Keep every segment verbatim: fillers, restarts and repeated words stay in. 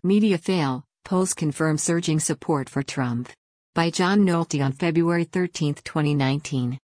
Media fail, polls confirm surging support for Trump. By John Nolte on February thirteenth, twenty nineteen.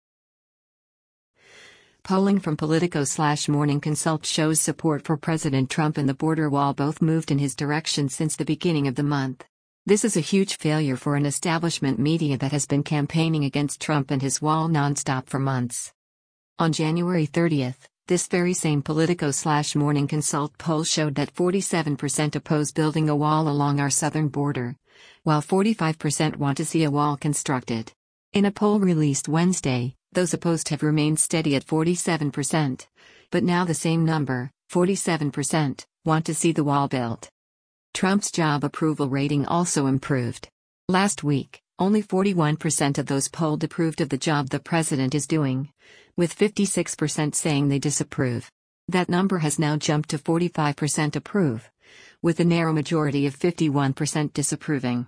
Polling from Politico slash Morning Consult shows support for President Trump and the border wall both moved in his direction since the beginning of the month. This is a huge failure for an establishment media that has been campaigning against Trump and his wall nonstop for months. On January thirtieth, this very same Politico slash Morning Consult poll showed that forty-seven percent oppose building a wall along our southern border, while forty-five percent want to see a wall constructed. In a poll released Wednesday, those opposed have remained steady at forty-seven percent, but now the same number, forty-seven percent, want to see the wall built. Trump's job approval rating also improved. Last week, only forty-one percent of those polled approved of the job the president is doing, with fifty-six percent saying they disapprove. That number has now jumped to forty-five percent approve, with a narrow majority of fifty-one percent disapproving.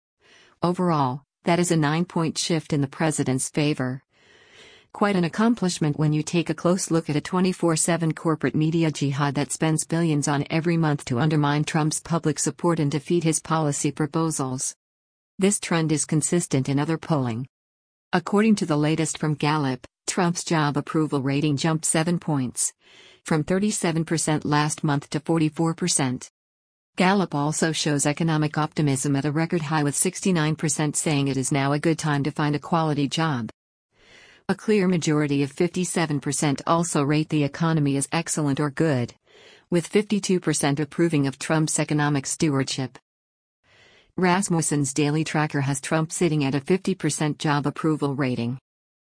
Overall, that is a nine-point shift in the president's favor. Quite an accomplishment when you take a close look at a twenty-four seven corporate media jihad that spends billions on every month to undermine Trump's public support and defeat his policy proposals. This trend is consistent in other polling. According to the latest from Gallup, Trump's job approval rating jumped seven points, from thirty-seven percent last month to forty-four percent. Gallup also shows economic optimism at a record high, with sixty-nine percent saying it is now a good time to find a quality job. A clear majority of fifty-seven percent also rate the economy as excellent or good, with fifty-two percent approving of Trump's economic stewardship. Rasmussen's daily tracker has Trump sitting at a fifty percent job approval rating.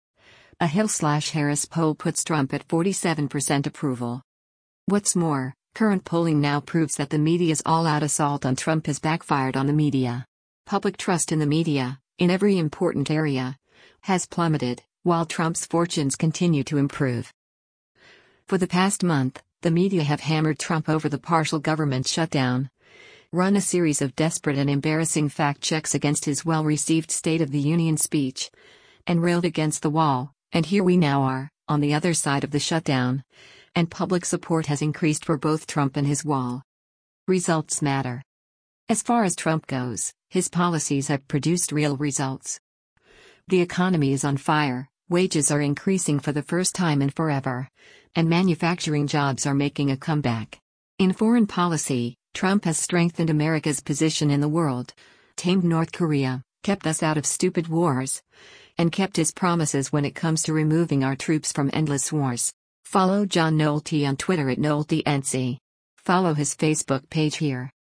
A Hill-Harris poll puts Trump at forty-seven percent approval. What's more, current polling now proves that the media's all-out assault on Trump has backfired on the media. Public trust in the media, in every important area, has plummeted, while Trump's fortunes continue to improve. For the past month, the media have hammered Trump over the partial government shutdown, run a series of desperate and embarrassing fact-checks against his well-received State of the Union speech, and railed against the wall, and here we now are, on the other side of the shutdown, and public support has increased for both Trump and his wall. Results matter. As far as Trump goes, his policies have produced real results. The economy is on fire, wages are increasing for the first time in forever, and manufacturing jobs are making a comeback. In foreign policy, Trump has strengthened America's position in the world, tamed North Korea, kept us out of stupid wars, and kept his promises when it comes to removing our troops from endless wars. Follow John Nolte on Twitter at NolteNC. Follow his Facebook page here.